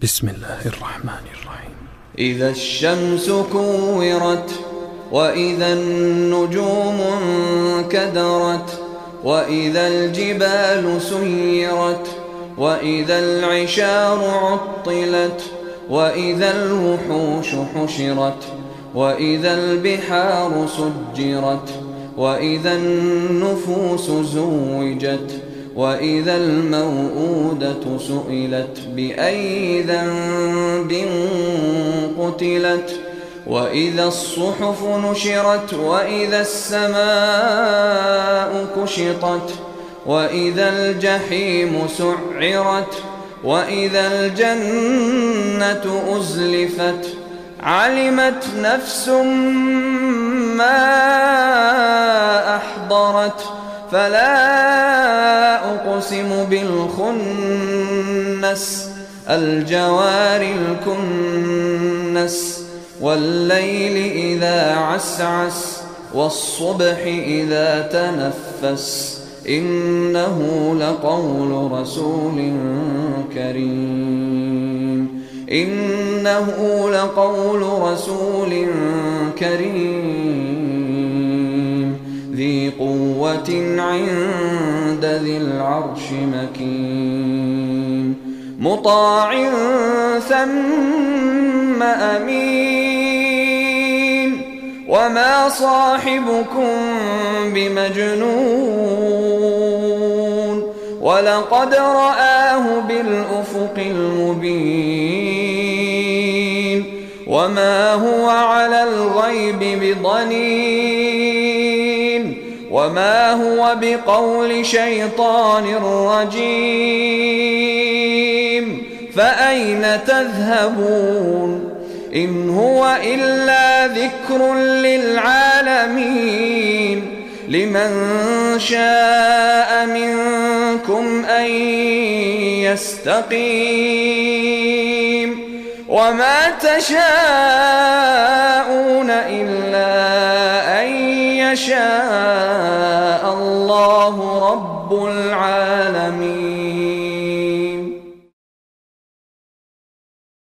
بسم الله الرحمن الرحيم. إذا الشمس كورت وإذا النجوم انكدرت وإذا الجبال سيرت وإذا العشار عطلت وإذا الوحوش حشرت وإذا البحار سجرت وإذا النفوس زوجت وإذا الموءودة سئلت بأي ذنب قتلت وإذا الصحف نشرت وإذا السماء كشطت وإذا الجحيم سعرت وإذا الجنة أزلفت علمت نفس ما أحضرت فلا أقسم بالخنس الجوار الكنس والليل إذا عسعس والصبح إذا تنفس إنه لقول رسول كريم ذي قوة عند ذي العرش مكين مطاع ثم أمين وما صاحبكم بمجنون ولقد رآه بالأفق المبين وما هو على الغيب بضنين وما هو بقول شيطان رجيم فأين تذهبون إن هو إلا ذكر للعالمين لمن شاء منكم أن يستقيم وما تشاءون إلا أن يشاء الله رب العالمين.